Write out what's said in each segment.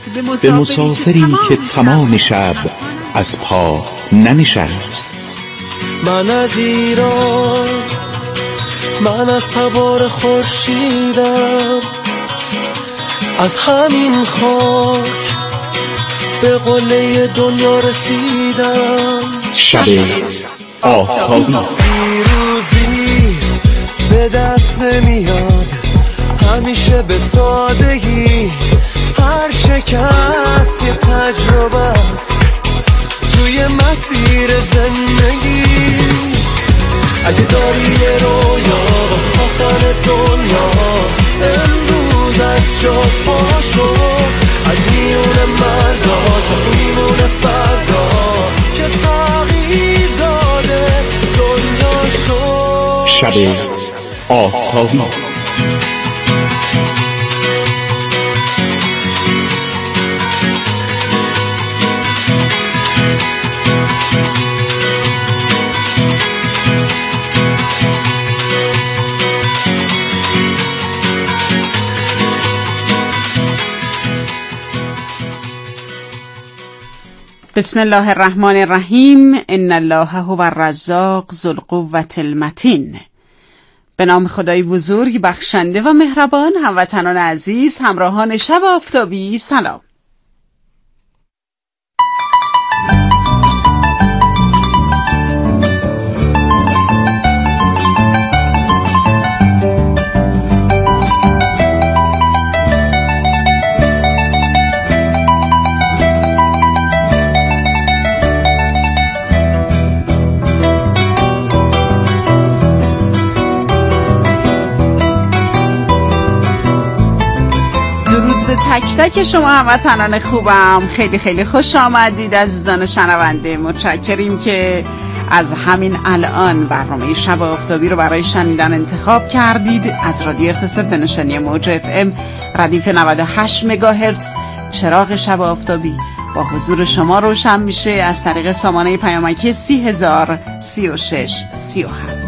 به مسافری که تمام شب از پا ننشست. من از ایران، من از تبار خورشیدم، از همین خاک به قله دنیا رسیدم. شب آفتابی پیروزی به دست نمیاد همیشه به سادگی، هر شکست یه تجربه است توی مسیر زندگی. اگه داری یه رویا با ساختن دنیا، امروز از جا پاشو، از میون مردا کسی میمونه فردا که تغییر داده دنیا شو. شب آفتابی بسم الله الرحمن الرحیم. ان الله هو الرزاق ذو القوة المتین. به نام خدای بزرگ بخشنده و مهربان. هموطنان عزیز، همراهان شب آفتابی، سلام. تک تک شما هموطنان خوبم، خیلی خیلی خوش آمدید عزیزان شنونده. متشکریم که از همین الان برنامه شب آفتابی رو برای شنیدن انتخاب کردید. از رادیو اقتصاد به نشانی موج FM ردیف 98 مگاهرتز چراغ شب آفتابی با حضور شما روشن میشه از طریق سامانه پیامکی 3003637.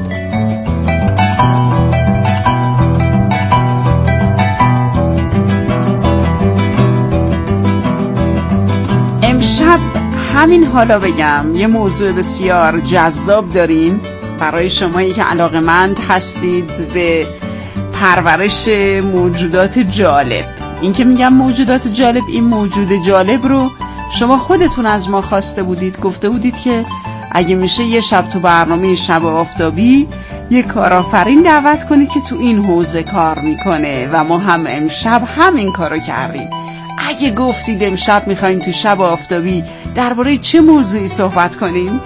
امشب همین حالا بگم یه موضوع بسیار جذاب داریم برای شمایی که علاقه‌مند هستید به پرورش موجودات جالب. این که میگم موجودات جالب، این موجود جالب رو شما خودتون از ما خواسته بودید، گفته بودید که اگه میشه یه شب تو برنامه شب آفتابی یه کارآفرین دعوت کنید که تو این حوزه کار میکنه و ما هم امشب همین کارو کردیم. اگه گفتید امشب میخواین تو شب آفتابی درباره چه موضوعی صحبت کنیم؟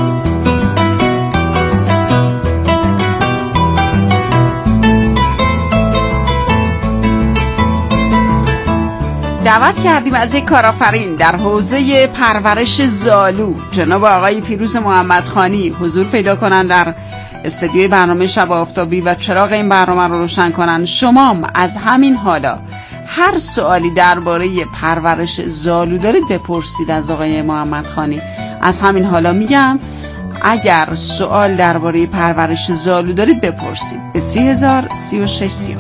دعوت کردیم از یک کارآفرین در حوزه پرورش زالو، جناب آقای پیروز محمدخانی، حضور پیدا کنن در استودیوی برنامه شب آفتابی و چراغ این برنامه رو روشن کنن. شما از همین حالا هر سوالی درباره پرورش زالو دارید بپرسید از آقای محمدخانی. از همین حالا میگم اگر سوال درباره پرورش زالو دارید بپرسید به 3003637.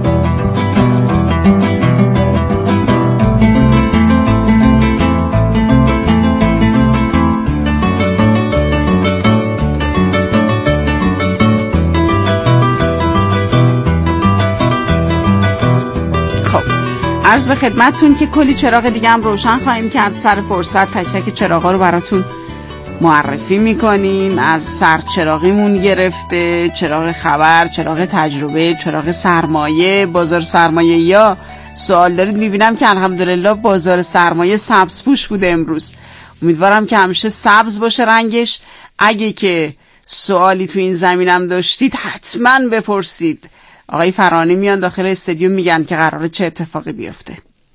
عرض به خدمتتون که کلی چراغ دیگه هم روشن خواهیم کرد. سر فرصت تک تک چراغا رو براتون معرفی میکنیم، از سرچراغیمون گرفته، چراغ خبر، چراغ تجربه، چراغ سرمایه، بازار سرمایه. یا سوال دارید؟ میبینم که الحمدلله بازار سرمایه سبز پوش بوده امروز. امیدوارم که همیشه سبز باشه رنگش. اگه که سوالی تو این زمینم داشتید حتما بپرسید. آقای فرانی میان داخل استادیوم میگن که قراره چه اتفاقی بیفته.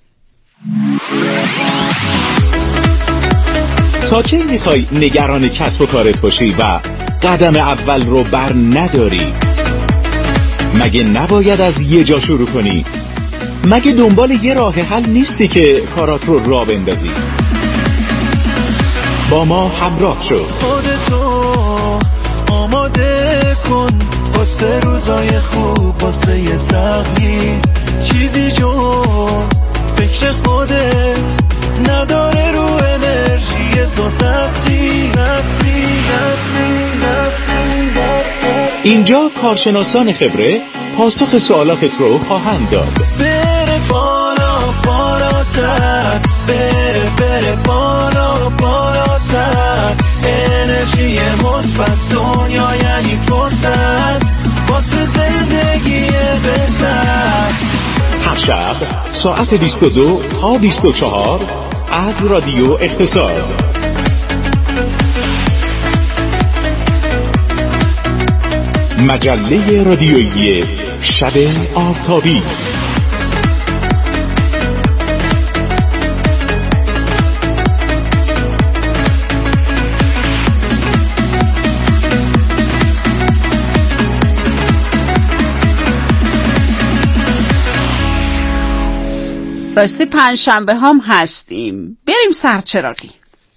تا کی میخوای نگران کسب و کارت باشی و قدم اول رو بر نداری؟ مگه نباید از یه جا شروع کنی؟ مگه دنبال یه راه حل نیستی که کارات رو راه بندازی؟ با ما همراه شو. خودتو آماده کن واسه روزای خوب، واسه یه تغییر. چیزی جز فکر خودت اینجا کارشناسان خبره پاسخ سوالاتت رو خواهند داد. بره بالا بالاتر، بره بالا بالاتر، انرژی مثبت دنیا یعنی فرصت واسه زندگی بهتر. هر شب ساعت 22 تا 24 از رادیو اقتصاد. مجله رادیویی شب آفتابی. راستی پنجشنبه هم هستیم. بریم سرچراغی.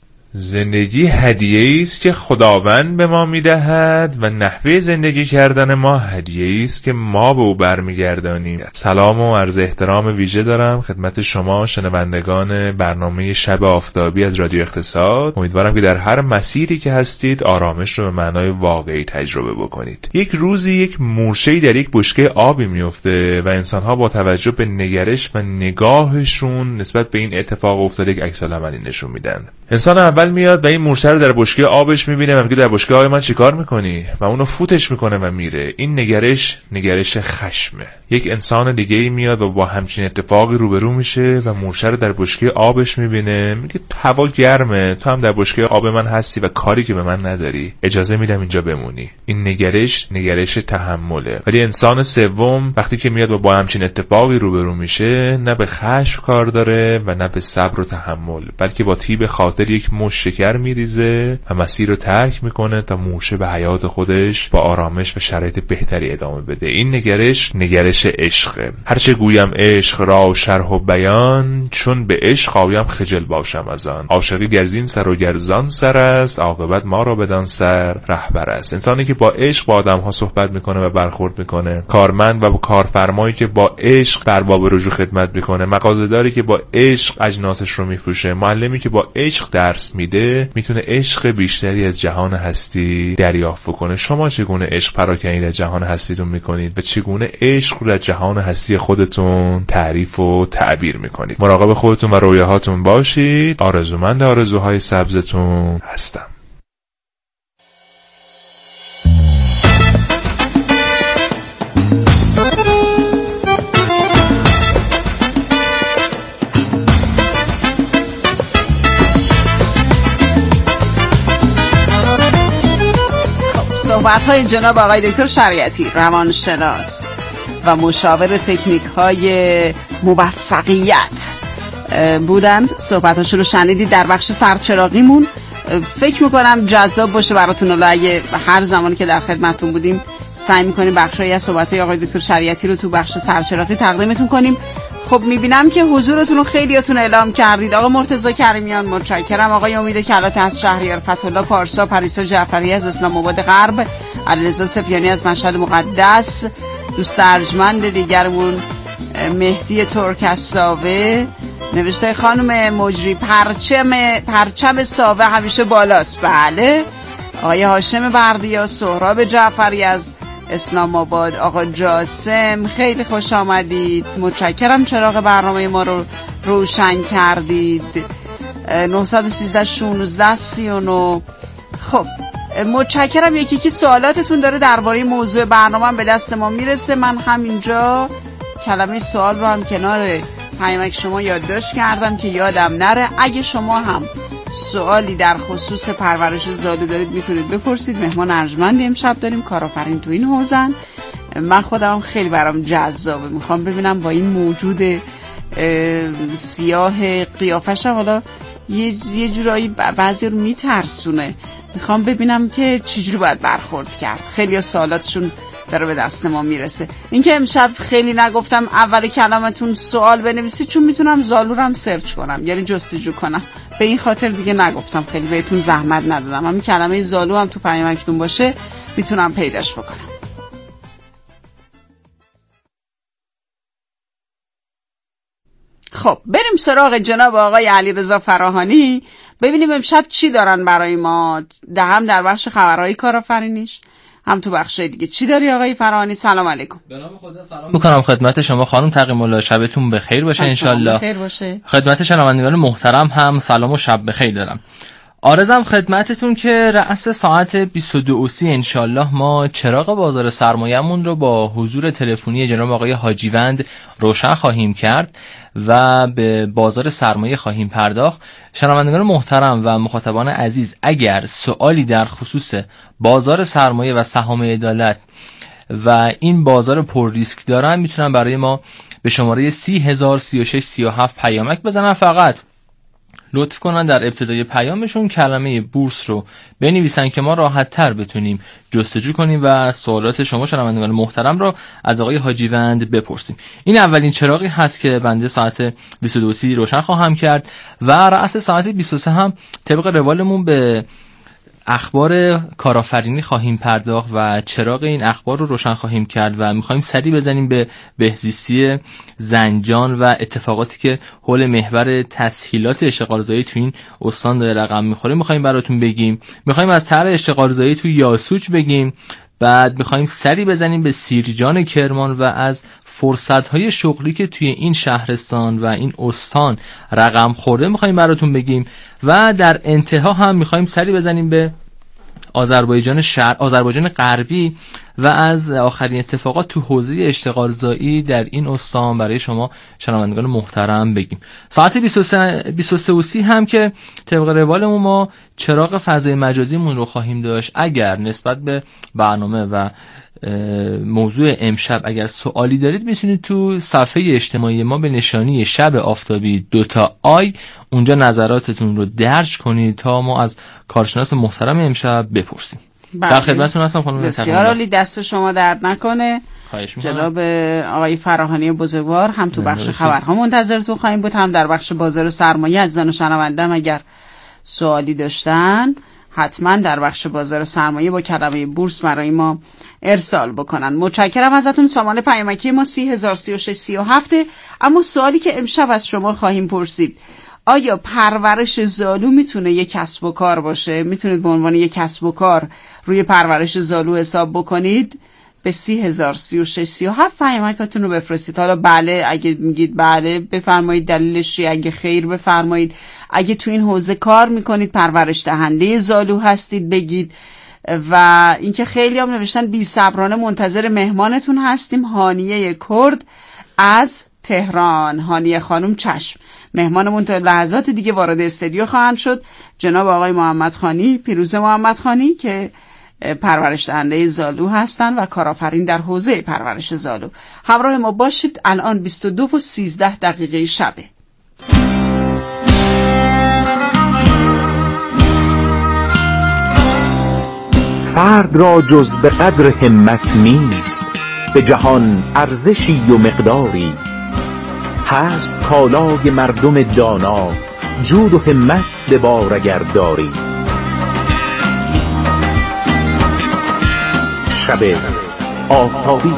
زندگی هدیه‌ای است که خداوند به ما می‌دهد و نحوه زندگی کردن ما هدیه‌ای است که ما به او برمیگردانیم. سلام و عرض احترام ویژه دارم خدمت شما شنوندگان برنامه شب آفتابی از رادیو اقتصاد. امیدوارم که در هر مسیری که هستید آرامش رو به معنای واقعی تجربه بکنید. یک روزی یک مورچه‌ای در یک بشکه آبی میفته و انسان‌ها با توجه به نگرش و نگاهشون نسبت به این اتفاق افتاده یک عکس‌العملی نشون میدن. انسان اول میاد و این مورچه رو در بشکه آبش میبینه و میگه در بشکه آب من چیکار میکنی و اونو فوتش میکنه و میره. این نگرش خشمه. یک انسان دیگه ای میاد و با همچین اتفاقی روبرو میشه و مورچه رو در بشکه آبش میبینه، میگه هوا گرمه، تو هم در بشکه آب من هستی و کاری که به من نداری، اجازه میدم اینجا بمونی. این نگرش تحمله. ولی انسان سوم وقتی که میاد و با همچین اتفاقی روبرو میشه، نه به خشم کار داره و نه به صبر و تحمل، بلکه با طیب خاطر یک مش شکر میریزه و مسیر رو ترک میکنه تا مورچه به حیات خودش با آرامش و شرایط بهتری ادامه بده. این نگرش عشقه. هرچه گویم عشق را شرح و بیان، چون به عشق آیم خجل باشم از آن. عاشقی گرزین سر و گرزان سر است، عاقبت ما را بدان سر رهبر است. انسانی که با عشق با آدم‌ها صحبت میکنه و برخورد میکنه، کارمند و کارفرمایی که با عشق در باب رجوع خدمت میکنه، مغازه‌داری که با عشق اجناسش رو میفروشه، معلمی که با عشق درس میده، میتونه عشق بیشتری از جهان هستی دریافت کنه. شما چگونه عشق پراکنی در جهان هستیتون میکنید و چگونه عشق رو در جهان هستی خودتون تعریف و تعبیر میکنید؟ مراقب خودتون و رویاهاتون باشید. آرزومند آرزوهای سبزتون هستم. صحبت‌های جناب آقای دکتر شریعتی، روانشناس و مشاور تکنیک‌های موفقیت بودن. صحبت‌هاشون رو شنیدید در بخش سرچراغیمون. فکر می‌کنم جذاب باشه براتون. حالا اگه هر زمانی که در خدمتتون بودیم سعی می‌کنیم بخشایی از صحبت‌های آقای دکتر شریعتی رو تو بخش سرچراغی تقدیمتون کنیم. خب میبینم که حضورتون رو خیلیاتون اعلام کردید. آقا مرتضی کریمیان متشکرم، آقای امید کلات از شهریار، فتح‌الله پارسا، پریسا جعفری از اسلام آباد غرب، علیرضا سپیانی از مشهد مقدس، دوست ارجمند دیگرمون مهدی ترک از ساوه نوشته خانم مجری پرچم ساوه همیشه بالاست. بله. آقای هاشم بردیا، سهراب جعفری از اسلام آباد، آقا جاسم خیلی خوش آمدید، متشکرم چراغ برنامه ما رو روشن کردید. 913 16 39. خب متشکرم. یکی سوالاتتون داره درباره موضوع برنامه به دست ما میرسه. من همینجا کلمه سوال رو هم کنار پیامک شما یادداشت کردم که یادم نره. اگه شما هم سوالی در خصوص پرورش زالو دارید میتونید بپرسید. مهمان ارجمندی امشب داریم، کارآفرین تو این حوزن. من خودم خیلی برام جذابه، میخوام ببینم با این موجود سیاه قیافش، حالا یه جورایی بعضی رو میترسونه، میخوام ببینم که چجوری باید برخورد کرد. خیلی سوالاتشون داره به دست ما میرسه. اینکه امشب خیلی نگفتم اول کلامتون سوال بنویسید، چون میتونم زالو رو هم سرچ کنم، یعنی جستجو کنم، به این خاطر دیگه نگفتم، خیلی بهتون زحمت ندادم. همین کلمه زالو هم تو پیامکتون باشه میتونم پیداش بکنم. خب بریم سراغ جناب آقای علیرضا فراهانی، ببینیم امشب چی دارن برای ما، هم در بخش خبرهای کارآفرینیش، هم تو بخشای دیگه. چی داری آقای فراهانی؟ سلام علیکم. به نام خدا سلام میکنم خدمت شما خانم تقی‌الله، شبتون بخیر باشه انشالله. بخیر باشه. خدمت شنوندگان محترم هم سلام و شب بخیر دارم. آرزم خدمتتون که رأس ساعت 22:30 انشالله ما چراغ بازار سرمایه‌مون رو با حضور تلفنی جناب آقای حاجیوند روشن خواهیم کرد و به بازار سرمایه خواهیم پرداخت. شنوندگان محترم و مخاطبان عزیز، اگر سوالی در خصوص بازار سرمایه و سهام عدالت و این بازار پر ریسک دارن، میتونن برای ما به شماره 30103637 پیامک بزنن. فقط لطف کنن در ابتدای پیامشون کلمه بورس رو بنویسن که ما راحت تر بتونیم جستجو کنیم و سوالات شما شنوندگان محترم رو از آقای حاجیوند بپرسیم. این اولین چراغی هست که بنده ساعت 22:30 روشن خواهم کرد و رأس ساعت 23 هم طبق روالمون به اخبار کارآفرینی خواهیم پرداخت و چراغ این اخبار رو روشن خواهیم کرد و میخوایم سری بزنیم به بهزیستی زنجان و اتفاقاتی که حول محور تسهیلات اشتغالزایی تو این استان داره رقم میخوره میخوایم براتون بگیم. میخوایم از طرح اشتغالزایی تو یاسوج بگیم. بعد میخوایم سری بزنیم به سیرجان کرمان و از فرصت‌های شغلی که توی این شهرستان و این استان رقم خورده میخوایم براتون بگیم و در انتها هم میخوایم سری بزنیم به آذربایجان غربی و از آخرین اتفاقات تو حوزه اشتغالزایی در این استان برای شما شنوندگان محترم بگیم. ساعت 23:30 هم که طبق روالمون ما چراغ فضای مجازیمون رو خواهیم داشت. اگر نسبت به برنامه و موضوع امشب اگر سوالی دارید میتونید تو صفحه اجتماعی ما به نشانی شب آفتابی 2 اونجا نظراتتون رو درج کنید تا ما از کارشناس محترم امشب بپرسیم. در خدمتتون هستم خانم. بسیار عالی، دست شما درد نکنه. جناب آقای فراهانی بزرگوار هم تو بخش خبرها منتظرتون خواهیم بود، هم در بخش بازار سرمایه. از زن و شنوندم اگر سوالی داشتن حتما در بخش بازار سرمایه با کلمه بورس برای ما ارسال بکنن. متشکرم ازتون. سامان پیامکی ما 30103637. اما سوالی که امشب از شما خواهیم پرسید: آیا پرورش زالو میتونه یک کسب و کار باشه؟ میتونید به عنوان یک کسب و کار روی پرورش زالو حساب بکنید؟ به 30103637 پیامکاتون رو بفرستید. حالا بله اگه میگید بله بفرمایید دلیلش چیه، اگه خیر بفرمایید. اگه تو این حوزه کار میکنید، پرورش دهنده زالو هستید بگید. و اینکه خیلی هم نوشتن بی صبرانه منتظر مهمانتون هستیم، هانیه کرد از تهران. هانیه خانم چشم، مهمانمون تا لحظات دیگه وارد استودیو خواهند شد. جناب آقای محمدخانی، پیروز محمدخانی که پرورش دهنده زالو هستن و کارآفرین در حوزه پرورش زالو. همراه ما باشید. الان 22:13 شبه. فرد را جز به قدر همت نیست، به جهان ارزشی و مقداری. هست کالای مردم دانا، جود و همت به بار اگر داری. شب آفتابی.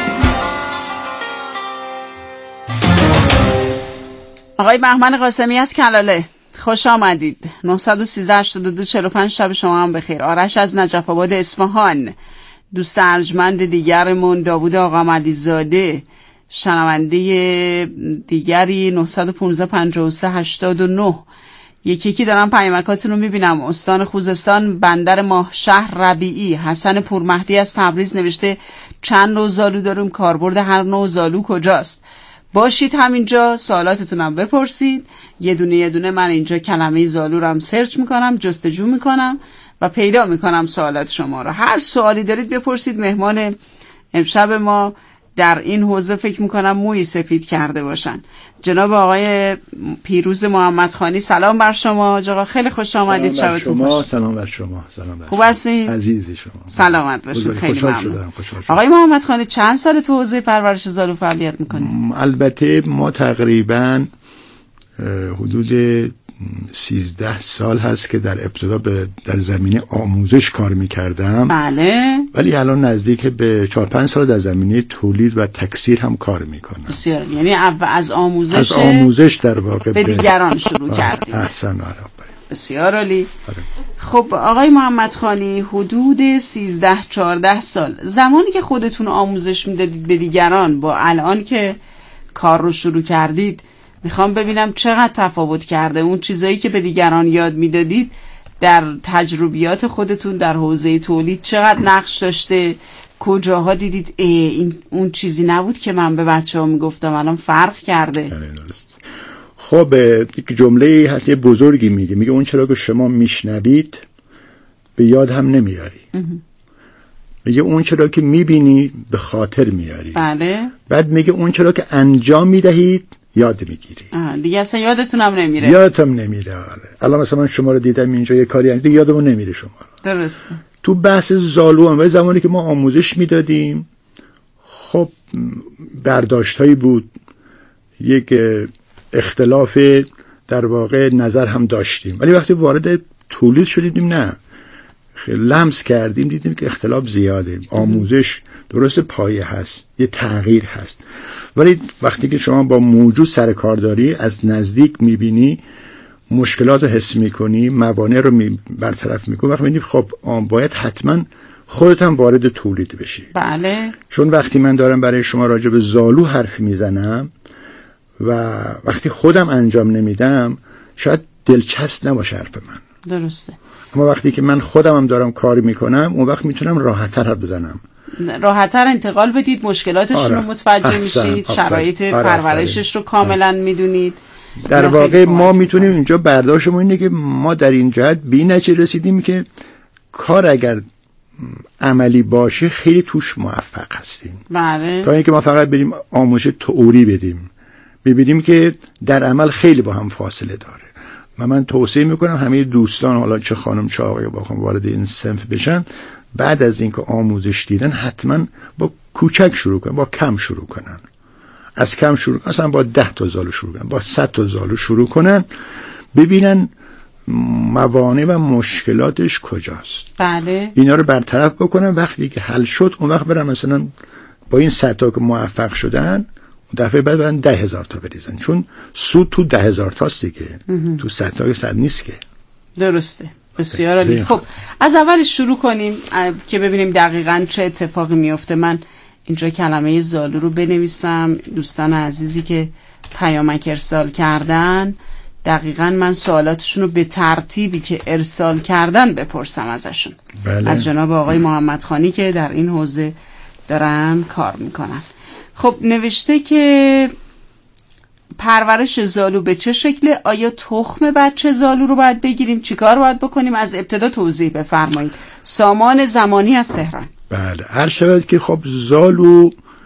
آقای بهمن قاسمی از کلاله، خوش آمدید. 913-8245. شب شما هم بخیر. آرش از نجف آباد اصفهان، دوست ارجمند دیگرمون داوود آقامدی زاده، شنونده دیگری 915-53-89. یکی دارم پیامکاتون رو میبینم. استان خوزستان، بندر ماه شهر ربیعی، حسن پورمهدی از تبریز نوشته چند نوع زالو داریم، کاربرد هر نوع زالو کجاست؟ باشید همینجا سوالاتتونم بپرسید. یه دونه من اینجا کلمه زالو رو هم سرچ میکنم، جستجو میکنم و پیدا میکنم سوالات شما رو. هر سوالی دارید بپرسید. مهمان امشب ما در این حوزه فکر میکنم موی سفید کرده باشن. جناب آقای پیروز محمدخانی، سلام بر شما آقا، خیلی خوش آمدید. شبتون خوش. سلام بر شما. خوب هستین؟ عزیزی شما. سلامت باشید. خیلی ممنون. آقای محمدخانی چند سال تو حوزه پرورش زالو فعالیت میکنید؟ البته ما تقریبا حدود 13 سال هست که در ابتدا در زمینه آموزش کار میکردم. بله. ولی الان نزدیک به 4-5 سال در زمینه تولید و تکثیر هم کار میکنم. بسیار. یعنی از آموزش در واقع به دیگران شروع کردید. احسن. بسیار عالی. خب آقای محمدخانی، حدود 13-14 سال زمانی که خودتون آموزش میدادید به دیگران با الان که کار رو شروع کردید، میخوام ببینم چقدر تفاوت کرده اون چیزایی که به دیگران یاد میدادید در تجربیات خودتون در حوزه تولید چقدر نقش داشته؟ کجاها دیدید این اون چیزی نبود که من به بچه‌ها میگفتم الان فرق کرده؟ خب یک جمله هست یه بزرگی میگه اون چرا که شما میشنوید به یاد هم نمیاری. میگه اون چرا که میبینی به خاطر میاری. بله. بعد میگه اون چرا که انجام میدهید یاد میگیری. دیگه اصلا یادتون هم نمیره. یادتم نمیره. الان مثلا من شما رو دیدم اینجا یه کاری انجام یادمون نمیره شما. درسته. تو بحث زالو هم زمانی که ما آموزش میدادیم خب برداشتایی بود، یک اختلاف در واقع نظر هم داشتیم، ولی وقتی وارد تولید شدیم نه، لمس کردیم دیدیم که اختلاف زیاده. آموزش درست پایه هست، یه تغییر هست، ولی وقتی که شما با موجود سر کار داری، از نزدیک میبینی، مشکلات رو حس میکنی، موانع رو برطرف میکنی، وقتی میبینی خب باید حتما خودت هم وارد تولید بشی. بله. چون وقتی من دارم برای شما راجع به زالو حرف میزنم و وقتی خودم انجام نمیدم شاید دلچسب نباشه حرف من. درسته. اما وقتی که من خودم هم دارم کار میکنم اون وقت میتونم راحت‌تر حرف بزنم، راحت‌تر انتقال بدید، مشکلاتشون رو متوجه میشید، شرایط پرورشش رو کاملا میدونید. در واقع ما میتونیم اینجا برداشتمون اینه که ما در این جهت به این نتیجه رسیدیم که کار اگر عملی باشه خیلی توش موفق هستیم. بله. تا اینکه ما فقط بریم آموزش تئوری بدیم، ببینیم که در عمل خیلی با هم فاصله داره. من توصیه میکنم همه دوستان، حالا چه خانم چه آقای، بخوام وارد این صنف بشن، بعد از اینکه آموزش دیدن حتما با کوچک شروع کنن، با کم شروع کنن، از کم شروع، اصلا با 10 تا زالو شروع کنن، با 100 تا زالو شروع کنن، ببینن موانع و مشکلاتش کجاست. بله. اینا رو برطرف بکنن. وقتی که حل شد اون وقت برن مثلا با این 100 تا که موفق شدن دفعه بعد برن 10,000 تا بریزن، چون سود تو 10,000 تاست دیگه، تو 100 تا 100 نیست که. درسته. بسیار عالی. خب از اول شروع کنیم که ببینیم دقیقاً چه اتفاقی میفته. من اینجا کلمه زالو رو بنویسم. دوستان عزیزی که پیامک ارسال کردن دقیقاً من سوالاتشون رو به ترتیبی که ارسال کردن بپرسم ازشون. بله. از جناب آقای محمدخانی که در این حوزه دارن کار میکنن. خب نوشته که پرورش زالو به چه شکله؟ آیا تخم بچه زالو رو باید بگیریم؟ چیکار باید بکنیم؟ از ابتدا توضیح بفرمایید. سامان زمانی از تهران. بله، هر شود که خب زالو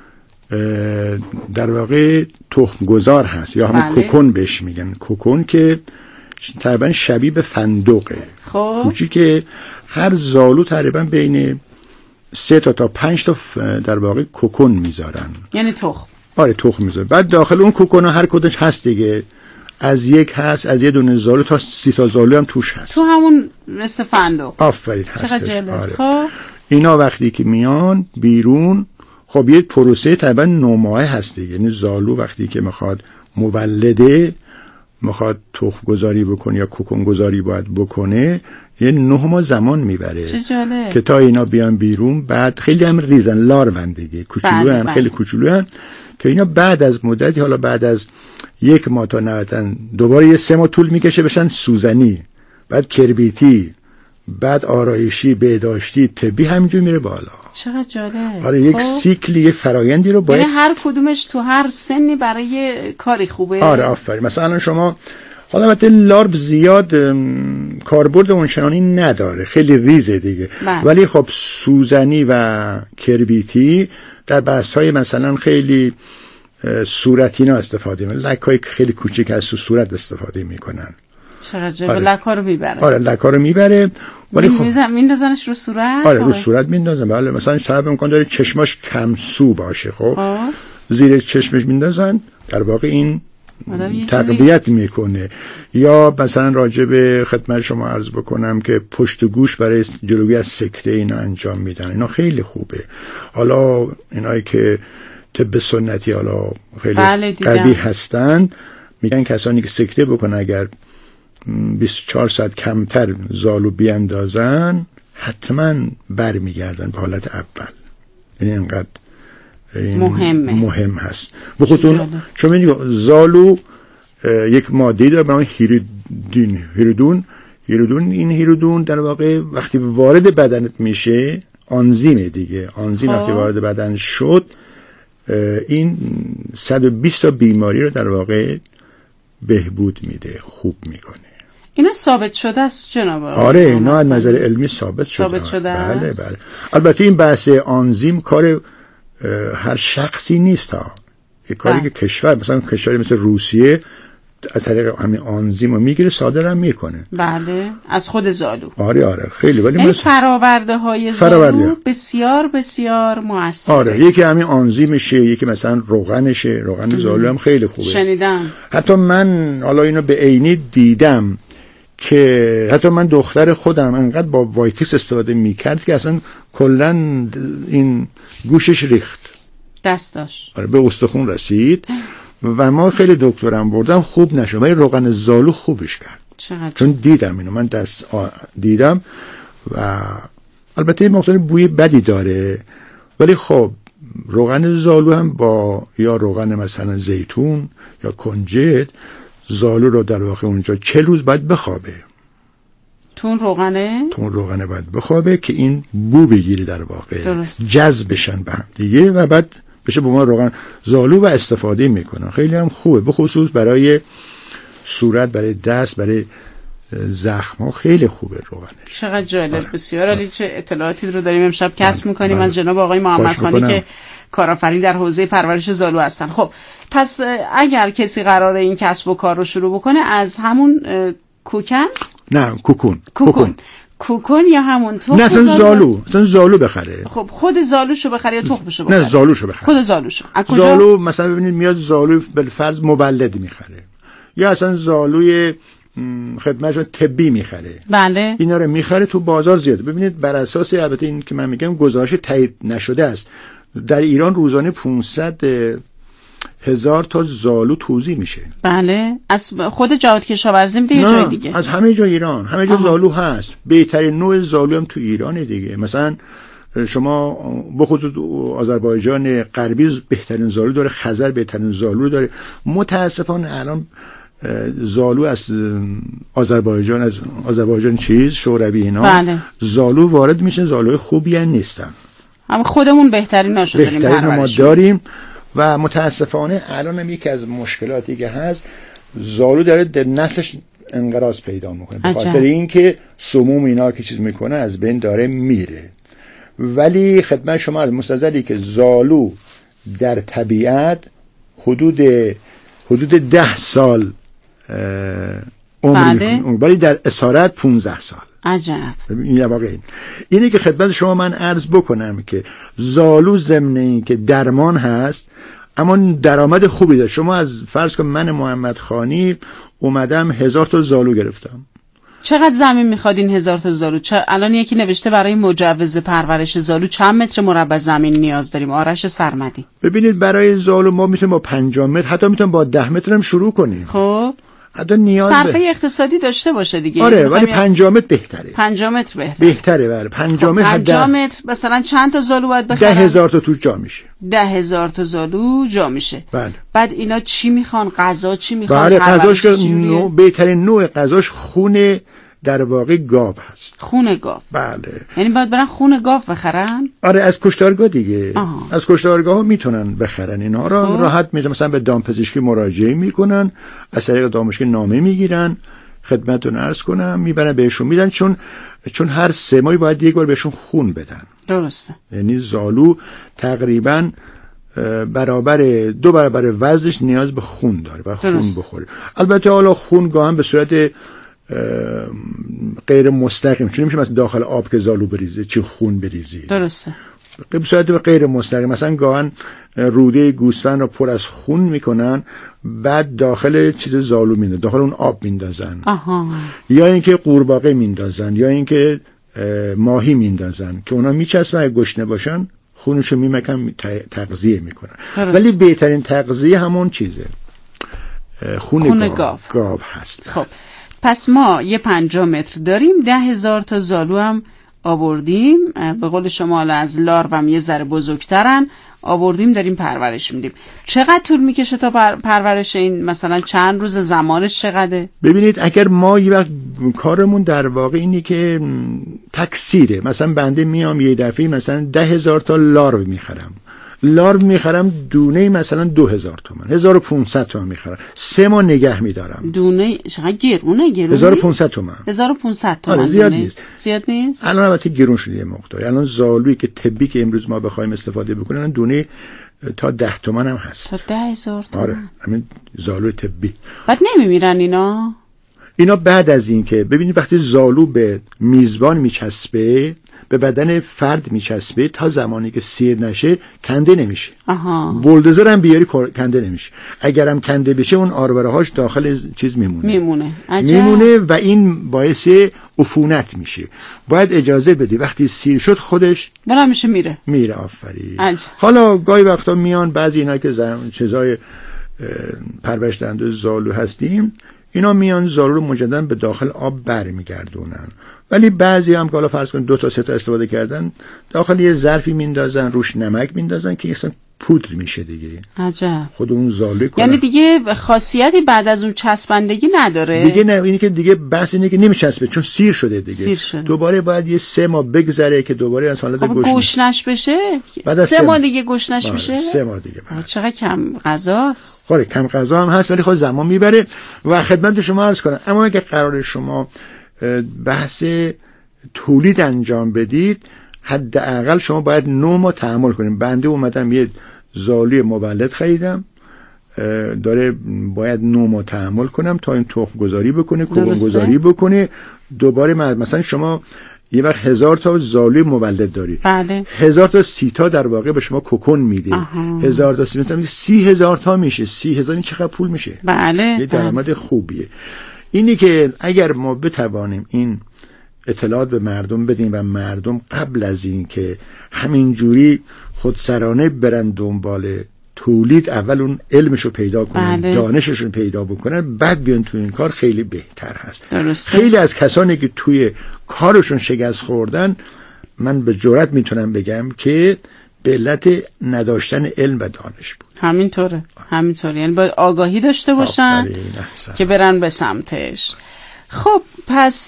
در واقع تخم گذار هست یا همون کوکون بهش میگن. کوکون که تقریبا شبیه به فندقه. خب کوچیکه. هر زالو تقریبا بین 3 تا 5 تا در واقع کوکون میذارن، یعنی تخم. آره تخم میذارن. بعد داخل اون کوکون ها هر کدومش هست دیگه، از یک هست، از یه دونه زالو تا 30 تا زالو هم توش هست، تو همون مثل فندق. آفرین هستش. آره. خب اینا وقتی که میان بیرون خب یه پروسه تقریبا 9 ماهه هست دیگه. یعنی زالو وقتی که میخواد مولده، میخواد تخم گذاری بکنه یا کوکون گذاری باید بکنه، یه 9 ماه زمان میبره که تا اینا بیان بیرون. بعد خیلی هم ریزن، لاروان دیگه، کوچولو هم خیلی کوچولو هم، که اینا بعد از مدتی، حالا بعد از 1 ماه تا نهایتاً دوباره یه 3 ماه طول میکشه بشن سوزنی، بعد کربیتی، بعد آرایشی، بهداشتی، طبی، همینجور میره بالا. چقدر جالب. آره یک سیکلی، یک فرایندی رو باید، یعنی هر کدومش تو هر سنی برای کاری خوبه. آره آفرین. مثلا شما حالا البته لارب زیاد کاربرد اونچنانی نداره، خیلی ریزه دیگه. ولی خب سوزنی و کربیتی در بحث‌های مثلا خیلی صورتی اینا استفاده میکنن، لک‌های خیلی کوچیک از تو صورت استفاده میکنن. چقدر جالب. لک‌ها رو میبره. آره لک‌ها رو میبره. ولی خب میندازنش رو صورت. آره رو صورت میندازن. بله مثلا طرف امکان داره چشماش کم سو باشه، خب زیر چشمش میندازن، در واقع این تقویت میکنه. یا مثلا راجع به خدمت شما عرض بکنم که پشت گوش برای جلوگیری از سکته اینا انجام میدن، اینا خیلی خوبه. حالا اینایی که طب سنتی حالا خیلی قوی هستن میگن کسانی که سکته بکنن اگر 24 ساعت کمتر زالو بیاندازن حتما برمیگردن به حالت اول. یعنی اینقدر مهم هست. بخصوص چون میگم زالو یک ماده داره به نام هیرودون. این هیرودون در واقع وقتی وارد بدنت میشه آنزیمه دیگه. آنزیم وقتی وارد بدن شد این 120 تا بیماری رو در واقع بهبود میده، خوب میکنه. اینا ثابت شده است جناب آقای؟ آره اینا از نظر علمی ثابت شده. بله. البته این بحث آنزیم کار هر شخصی نیست ها. یک کاری که کشور مثلا کشوری مثل روسیه از طریق همین آنزیم رو میگیره صادر هم میکنه. بله از خود زالو. آره خیلی. ولی این فراورده های زالو بسیار بسیار موثره. آره یکی همین آنزیمشه، یکی مثلا روغنشه. روغن زالو هم خیلی خوبه. شنیدم. حتی من حالا اینو به عینی دیدم که حتی من دختر خودم انقدر با وایتکس استفاده میکرد که اصلا کلن این گوشش ریخت، دستاش آره به استخون رسید و ما خیلی دکترم بردم خوب نشد، ولی روغن زالو خوبش کرد. چون دیدم اینو، من دیدم و البته مقدار بوی بدی داره، ولی خب روغن زالو هم با یا روغن مثلا زیتون یا کنجد زالو رو در واقع اونجا 40 روز باید بخوابه. تون روغنه باید بخوابه که این بو بگیره در واقع. درست. جذب بشن به هم دیگه و بعد بشه با ما روغن زالو و استفاده میکنن. خیلی هم خوبه، به خصوص برای صورت، برای دست، برای زخم ها خیلی خوبه روغنش. چقدر جالب. بسیار عالی. چه اطلاعاتی رو داریم امشب کسب میکنیم از جناب آقای محمدخانی که کارآفرین در حوزه پرورش زالو هستن. خب پس اگر کسی قراره این کسب و کار رو شروع بکنه از همون کوکون یا همون تخم، نه اصلا زالو بخره. خب خود زالوشو بخره یا تخمشو بخره؟ نه زالوشو بخره. خود زالوشو. زالو مثلا ببینید میاد زالو بالفرض مولد میخره یا اصلا زالوی خدمتشون طبی میخره. بله. اینا رو میخره تو بازار زیاده. ببینید بر اساس البته این که من میگم گزارش تایید نشده است، در ایران روزانه 500,000 تا زالو توزیع میشه. بله. از خود جهاد کشاورزی میده یا جای دیگه؟ از همه جا ایران، همه جا زالو هست. بهترین نوع زالو هم تو ایرانه دیگه. مثلا شما بخصوص آذربایجان غربی بهترین زالو داره، خزر بهترین زالو داره. متاسفانه الان زالو از آذربایجان شوروی اینا بله. زالو وارد میشه، زالوی خوبی هم نیستن. اما خودمون بهتریناشو داریم. بهترین ما داریم و متاسفانه الان هم یکی از مشکلاتی که هست زالو داره در نسلش انقراض پیدا میکنه به خاطر اینکه سموم اینا که چیز میکنه از بین داره میره. ولی خدمت شما از مستظری که زالو در طبیعت حدود 10 سال عمر، ولی در اسارت 15 سال. عجب. این واقعا اینه که خدمت شما من عرض بکنم که زالو ضمن این که درمان هست اما درآمد خوبی داره. شما از فرض کن من محمدخانی اومدم 1000 تا زالو گرفتم. چقدر زمین میخواد این 1000 تا زالو؟ الان یکی نوشته برای مجوز پرورش زالو چند متر مربع زمین نیاز داریم؟ آرش سرمدی. ببینید برای زالو ما میتونیم با 5 متر، حتی میتونیم با 10 متر هم شروع کنیم. خب حتی نیاز صرفه اقتصادی داشته باشه دیگه. آره ولی 5 متر بهتره. 5 متر بهتره. بله 5 متر مثلا چند تا زالو باید بخرن؟ 10,000 تا تو جا میشه. 10,000 تا زالو جا میشه. بله. بعد اینا چی میخوان؟ غذا چی میخوان؟ بله غذاش که بهترین نوع غذاش خون در واقع گاو هست. خون گاو. بله. یعنی باید برن خون گاو بخرن؟ آره از کشتارگاه دیگه. از کشتارگاه ها میتونن بخرن اینا را. راحت میتونن مثلا به دامپزشکی مراجعه میکنن، از طریق دامپزشکی نامه میگیرن، خدمتتون عرض کنم میبرن بهشون میدن، چون هر 3 ماه باید یک بار بهشون خون بدن. درسته. یعنی زالو تقریبا 2 برابر وزنش نیاز به خون داره و خون بخوره. البته حالا خون گاهن به صورت غیر مستقیم، چون نمیشه مثلا داخل آب که زالو بریزه چه خون بریزی. درسته. به صورت غیر مستقیم، مثلا گاهن روده گوسفند رو پر از خون میکنن، بعد داخل چیز زالو میندازن، داخل اون آب میندازن. یا اینکه قورباغه میندازن، یا اینکه ماهی میندازن که اونا میچسبن، اگه گشنه باشن خونشو میمکن تغذیه میکنن. ولی بهترین تغذیه همون چیزه، خون گاو هست. خب پس ما یه 50 متر داریم، 10,000 تا زالو هم آوردیم. به قول شما از لاروم یه ذره بزرگترن، آوردیم داریم پرورش میدیم. چقدر طول میکشه تا پرورش این؟ مثلا چند روز زمانش چقدره؟ ببینید اگر ما یه وقت کارمون در واقع اینی که تکثیره، مثلا بنده میام یه دفعه مثلا 10,000 تا لارو میخرم دونه مثلا 2,000 تومان، 1,500 تومان میخرم، 3 ماه نگه میدارم. دونه چقدر گرونه؟ 1,500 تومان. 1,500 تومان. آره زیاد نیست. زیاد نیست. الان البته گرون شده یه مقدار. الان زالویی که طبی که امروز ما بخوایم استفاده بکنیم دونه تا 10 تومان هم هست. تا 10,000 تومان. آره همین زالوی طبی. بعد نمیمیرن اینا بعد از این که ببینید وقتی زالو به میزبان میچسبه، به بدن فرد میچسبه، تا زمانی که سیر نشه کنده نمیشه. بولدوزر هم بیاری کنده نمیشه. اگرم کنده بشه اون آرواره‌هاش داخل چیز میمونه و این باعث عفونت میشه. باید اجازه بدی وقتی سیر شد خودش بلند میشه میره. آفرین. حالا گاهی وقتا میان بعضی اینا که چیزای پرورش دهنده زالو هستیم، اینا میان زالو رو مجددا به داخل آب برمیگردونن. ولی بعضی هم که حالا فرض کنید 2 تا 3 تا استفاده کردن، داخل یه ظرفی میندازن، روش نمک میندازن که اصلا پودر میشه دیگه. عجب. خود اون زالو کنه. یعنی دیگه خاصیتی بعد از اون چسبندگی نداره دیگه. نه اینی که دیگه بحث اینه که نمیچسبه چون سیر شده دیگه. دوباره باید یه 3 ماه بگذره که دوباره از حالت گوشنش بشه. 3 ماه دیگه گوشنش میشه. 3 ماه دیگه. چقدر کم غذاست. خب کم غذا هم هست ولی خود زمان میبره. و خدمت شما عرض کنم اما اگه قرار شما بحث تولید انجام بدید، حداقل شما باید 9 ماه تحمل کنید. بنده اومدم یه زالوی مولد خریدم، داره باید 9 ماه تحمل کنم تا این تخم گذاری بکنه، کوبون گذاری بکنه. دوباره مثلا شما یه وقت 1000 تا زالوی مولد داری، بله. 1000 تا 30 تا در واقع به شما کوکون میده. 1000 تا 30 تا 30,000 تا میشه. 30,000 این چقدر پول میشه؟ بله. یه درآمد خوبیه. اینی که اگر ما بتوانیم این اطلاعات به مردم بدیم و مردم قبل از این که همینجوری خودسرانه برن دنبال تولید، اول اون علمشو پیدا کنن، بله. دانششون پیدا بکنن، بعد بیان تو این کار، خیلی بهتر هست. درسته. خیلی از کسانی که توی کارشون شکست خوردن، من به جرئت میتونم بگم که به علت نداشتن علم و دانش بود. همینطوره. یعنی باید آگاهی داشته باشن که برن به سمتش. خب پس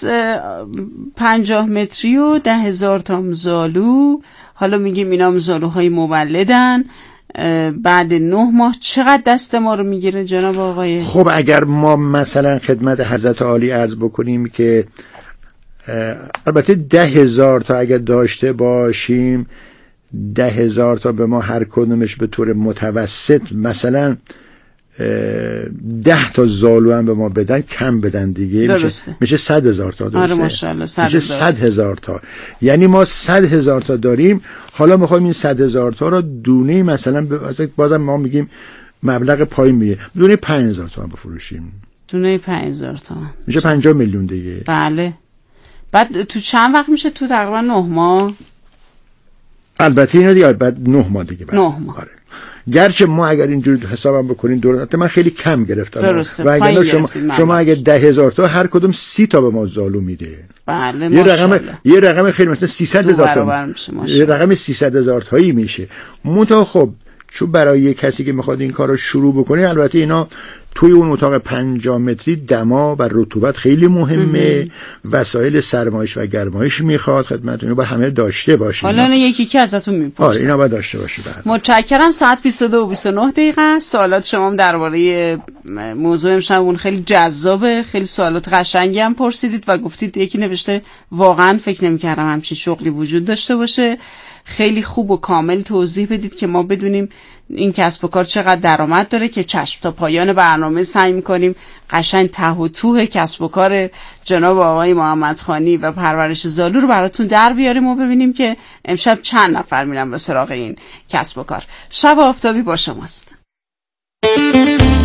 50 متری و 10,000 تا زالو. حالا میگیم اینا زالوهای مولدن. بعد 9 ماه چقدر دست ما رو میگیره جناب آقای؟ خب اگر ما مثلا خدمت حضرت عالی عرض بکنیم که البته 10,000 تا اگر داشته باشیم، 10,000 تا به ما هر کدومش به طور متوسط مثلا 10 تا زالو هم به ما بدن، کم بدن دیگه، میشه 100,000 تا. درسته؟ آره ماشاءالله. میشه 100,000 تا. یعنی ما 100,000 تا داریم. حالا میخوایم این 100,000 تا رو دونه مثلا بازم ما میگیم مبلغ پایین میگه دونه 5,000 تا بفروشیم. دونه 5,000 تا میشه 50 میلیون دیگه. بله. بعد تو چند وقت میشه؟ تو تقریبا 9 ماه. البته اینا دیگه بعد 9 ماه دیگه. 9 ماه. آره. گرچه ما اگر اینجوری حسابم بکنین دولت من خیلی کم گرفتم. درسته. و اگر شما اگر 10,000 تا هر کدوم 30 تا به ما زالو میده. بله یه رقم خیلی مثلا 300,000 تا. یه رقم 300,000 تایی میشه. منتها خب چون برای یک کسی که میخواد این کارو شروع بکنه، البته اینا توی اون اتاق 50 متری دما و رطوبت خیلی مهمه. وسایل سرمایش و گرمایش میخواد. خدمتتون با همه داشته باشید. حالا یکی که ازتون میپرسم. آره اینا باید داشته باشید. متشکرم. ساعت 22 و 29 دقیقه است. سوالات شما درباره موضوع امشبمون خیلی جذابه. خیلی سوالات قشنگی هم پرسیدید و گفتید یکی نوشته واقعا فکر نمی‌کردم همچین شغلی وجود داشته باشه. خیلی خوب و کامل توضیح بدید که ما بدونیم این کسب و کار چقدر درآمد داره، که چشم تا پایان برنامه سعی می‌کنیم قشنگ ته و توه کسب و کار جناب آقای محمدخانی و پرورش زالو رو براتون در بیاریم و ببینیم که امشب چند نفر میرن به سراغ این کسب و کار. شب آفتابی با شماست.